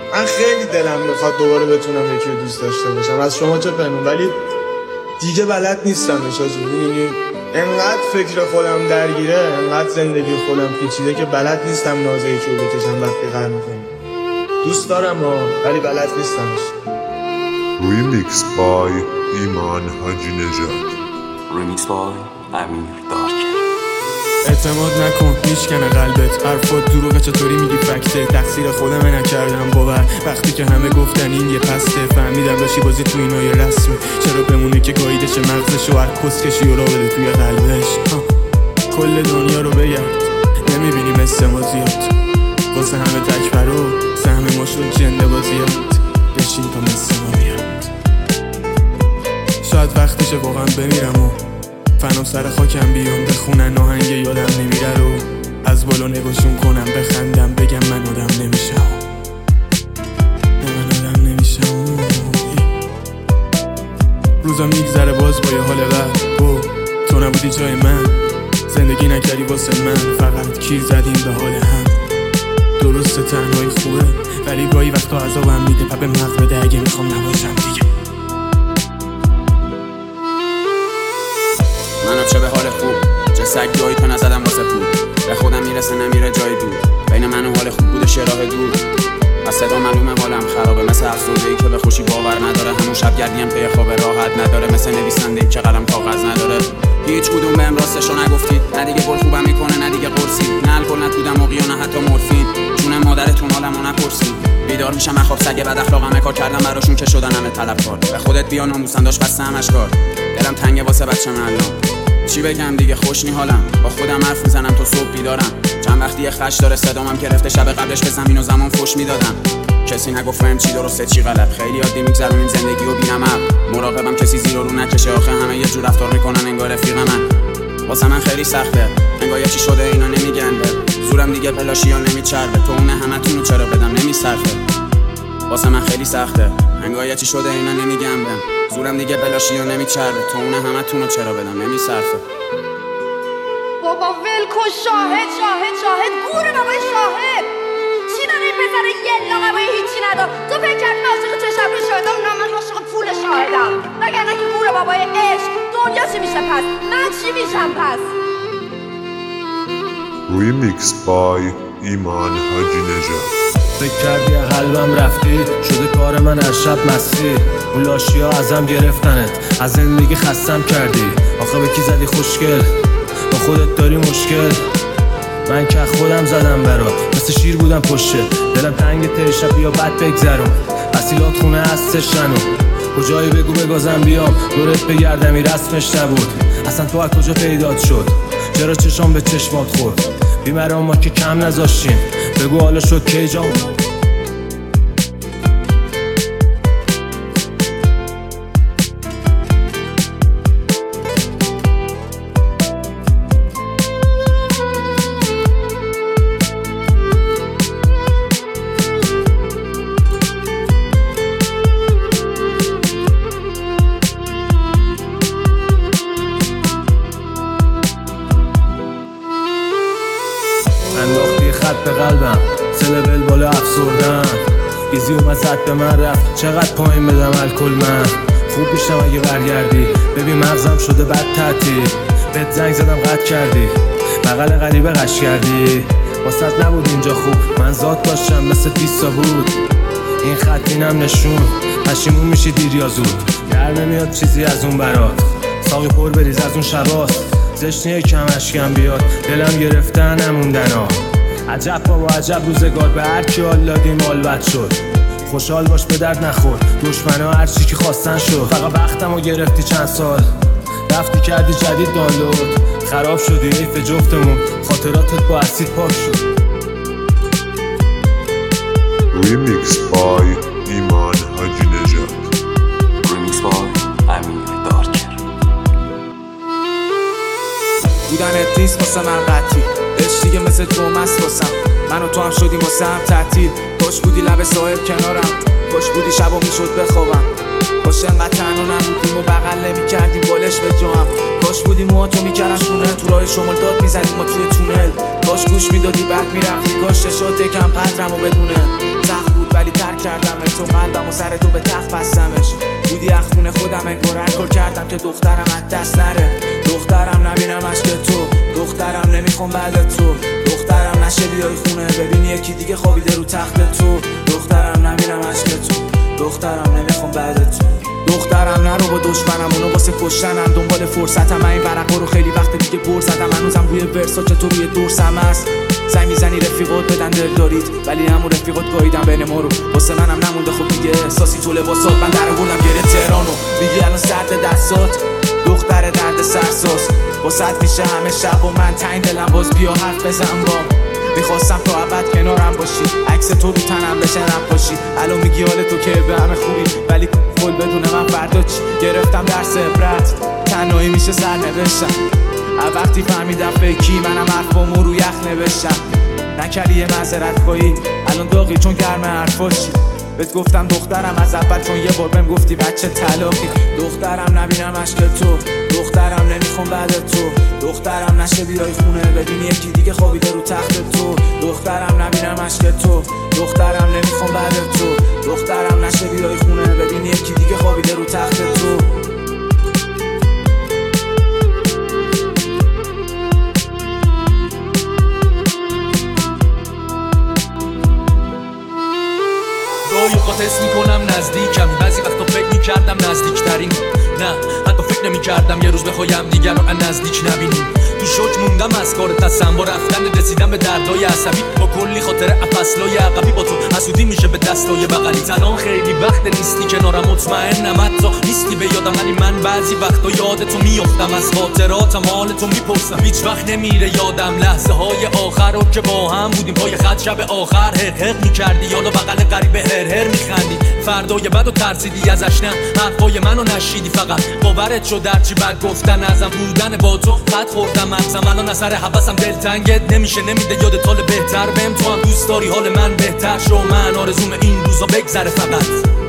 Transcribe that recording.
من خیلی دلم میخواد دوباره بتونم یکی رو دوست داشته باشم، از شما چه پنون، ولی دیگه بلد نیستمش آجی. می‌دونی انقدر فکر خودم درگیره، انقدر زندگی خودم پیچیده که بلد نیستم نازه یکی رو بکشم وقتی قهر میکنم. دوست دارم ولی بلد نیستمش. ریمیکس بای ایمان حاجی نژاد. ریمیکس بای امیر دارکر. اعتماد نکن میشکنه قلبت، حرفات دروغه چطوری میگی فکته، تقصیر خودمه نکردم باور وقتی که همه گفتن این یه پسته. فهمیدم داشتی بازی تو اینا یه رسمه، چرا بمونه که گاییدش مغزش و هر کسکشی و را بده توی قلبش. کل دنیا رو بگرد نمیبینی مثل ما زیاد، واسه همه تکبر و سهم ما شد جنده بازیات. بشین تا مثل ما بیاد، شاید وقتشه واقعا بمیرم و فنا سر خاکم بیام، بخونن آهنگ یادم نمیره رو از بالا نگاشون کنم، بخندم بگم من آدم نمیشم، من آدم نمیشم. روزا میگذره باز با یه حال غرب، تو نبودی جای من، زندگی نکردی واسه من، فقط کیر زدیم به حال هم. درسته تنهایی خوبه ولی گاهی وقتا عذابم میده، پا به مغز بده اگه میخوام نباشم دیگه. منو چه به حال خوب، چه سگ جایی تو نزدم واسه پول، به خودم میرسه نمیره جای دور، بین من و حال خوب بوده راه دور. از صدا معلومه حالم خرابه، مثل افسرده‌ای که به خوشی باور نداره، همون شب گردیم پی خواب راحت نداره، مثل نویسنده‌ای که قلم کاغذ نداره. هیچ کدوم بهم راستشو نگفتید، نه دیگه گل خوبم میکنه نه دیگه قرصی، نه الکل نه تو دماغی و نه حتی مورفین، چون مادرتون حالمو نپرسید. بیدار میشم من خواب سگ بد اخلاقم کار کردم براشون که شدن همه طلبکار، به خودت بیا ناموسن داشت بس همش کار، دلم تنگه واسه بچه‌م الان، چی بگم دیگه خوش نی حالم، با خودم حرف میزنم تا صبح بیدارم، چند وقتی خش داره صدامم گرفته، شب قبلش به زمین و زمان فوش میدادم، کسی نگفت بهم چی درسته چی غلط، خیلی عادی میگذرونیم زندگی و بی‌نمق، مراقبم کسی زیر و رو نکشه، آخه همه یه جور رفتار میکنن انگار رفیق من، واسه من خیلی سخته، انگار چی شده اینا نمیگن، زورم دیگه پلاشیا نمیچربه، تو اون همتونو چرا بدم نمیصرفه، واسه من خیلی سخته، انگار چی شده اینا نمیگم، زورم دیگه بلاشیا نمیچربه، تو اون همتونو چرا بدم نمیصرفه. بابا ولکن، شاهد شاهد شاهد، گوره بابای شاهد، چی داره این پسره یه لاغه بایی هیچی ندار، تو فکر کردی من عاشق چشم شاهدم، نه من عاشق پول شاهدم، وگرنه که گوره بابای عشق، دنیا چی میشه پس، من چی میشم پس. ریمیکس بای ایمان حاجی نژاد. فکر کردی قلبم رفتی، شده کار من از شب مستی، اون لاشیا ازم گرفتنت، از زندگی خستم کردی، آخه به کی زدی خوشگل، با خودت داری مشکل، من که خودم زدم برات، مثل شیر بودم پشته، دلم تنگ ته شب بیا بد بگذرم، وسیلات خونه هستش شنو، کجایی بگو بگازم بیام، دورت بگردمی رسمش نبود، اصلا تو از کجا پیدات شد، چرا چشام به چشمات خورد، بیمرام ما که کم نذاشتیم، بگو حالا شد کی جام. انداختی خط به قلبم، سلبل بالا افسردن، ایزی اومد زد به من رفت، چقدر پایین بدم الکل من، خوب میشم اگه برگردی، ببین مغزم شده بد تعطیل، بهت زنگ زدم قطع کردی، بغل غریبه قش کردی، واسط نبود اینجا خوب، من ذات داشتم مثل 20 تا بود، این خط اینم نشون، پشیمون میشی دیر یا زود، در نمیاد چیزی از اون برات، ساقی پر بریز از اون شباست، زشنیه کم اشکم بیاد، دلم گرفتن نموندن ها، عجب بابا عجب روزگار، به هر کی حال دادیم حال بد شد، خوشحال باش به درد نخور، دشمنا هر چی که خواستن شد، فقط وقتمو گرفتی چند سال، رفتی کردی جدید دانلود، خراب شدی حیف جفتمون، خاطراتت با اسید پاک شد. ریمیکس بای ایمان حاجی نژاد. ریمیکس بای امیر دارکر. بودنت نیست واسه من قطعی، عشق دیگه مثل تو مست واسم، من و تو هم شدیم واسه هم تعطیل، کاش بودی لب ساحل کنارم، کاش بودی شبا میشد بخوابم، کاش انقدر تنها نبودیم و بغل نمیکردیم بالش به جام، کاش بودی موهاتو میکردم شونه، تو راه شمال داد میزدیم ما توی تونل، کاش گوش میدادی بعد میرفتی، کاش چشات کم قدرمو بدونه، سخت بود ولی ترک و سر تو به تخت بستمش. بودی از خونه خودم انگار هر کار کردم که دخترم از دست نره. دخترم نبینم عشق تو، دخترم نمیخوام بعد تو، دخترم نشه بیای خونه ببینی یکی دیگه خوابیده رو تخت تو، دخترم نبینم عشق تو، دخترم نمیخوام بعد تو. دخترم نرو با دشمنم اونو واسه کشتنم، دنبال فرصتم. من این ورقا رو خیلی وقت دیگه بر زدم، هنوزم روی ورسا که تو روی دورسم هست. زنگ میزنی رفیقات بدن دل دارید، ولی همون رفیقات گاهیدن بین ما رو. واسه منم نمونده خب دیگه احساسی تو لباسات. من در آوردم گره تهرانو، میگی الان سرد دستات، دختر درد سرساز. واسط میشه همه شب و من تنگ دلم، باز بیا حرف بزن با. میخواستم تا ابد کنارم باشی، عکس تو رو تنم بشه نقاشی. الان میگی حال تو که به همه خوبی، ولی کل بدون من فردا چی؟ گرفتم درس عبرت، تنهایی میشه سر نوشتم. وقتی فهمیدم فیکی منم حرفامو رو یخ نوشتم. نکردی یه معذرت خواهی، الان داغی چون گرم حرفاشی. بهت گفتم دخترم از اول، چون یه بار بهم گفتی بچه طلاقی. دخترم نبینم عشق تو، دخترم نمیخوام بعد تو، دخترم نشه بیای خونه ببینی یکی دیگه خوابیده رو تخت تو، دخترم نبینم عشق تو، دخترم نمیخوام بعد تو، دخترم نشه بیای خونه ببینی یکی دیگه خوابیده رو تخت تو. گاهی اوقات حس میکنم نزدیکم، بعضی وقتا فکر میکردم نزدیکترین، نه حتی فکر نمیکردم یه روز بخوایم دیگر رو نزدیک نبینیم. تو شوک موندم از کار تصم با رفتن، رسیدم به دردای عصبی با کلی خاطره افصلای عقبی. با تو حسودی میشه به دستای بغلی، تنها خیلی وقت نیستی کنارم، مطمئنم حتی نیستی به یادم، ولی من بعضی وقتا یاد تو میافتم، از خاطراتم حال تو میپرسم. هیچ وقت نمیره یادم لحظه های آخر رو که با هم بودیم پای خط شب آخر. هق میکردی یالا بغل غریبه هر میخندی، فردای بعدو ترسیدی ازش، نه حرفای منو نشیدی، فقط باورت شد درچی بد گفتن ازم بودن با تو خط خوردم مغزم. الان اثر حواسم دلتنگت نمیشه، نمیده یادت حال بهتر بهم، تو هم دوست داری حال من بهتر شو. من آرزوم این روزا بگذره فقط.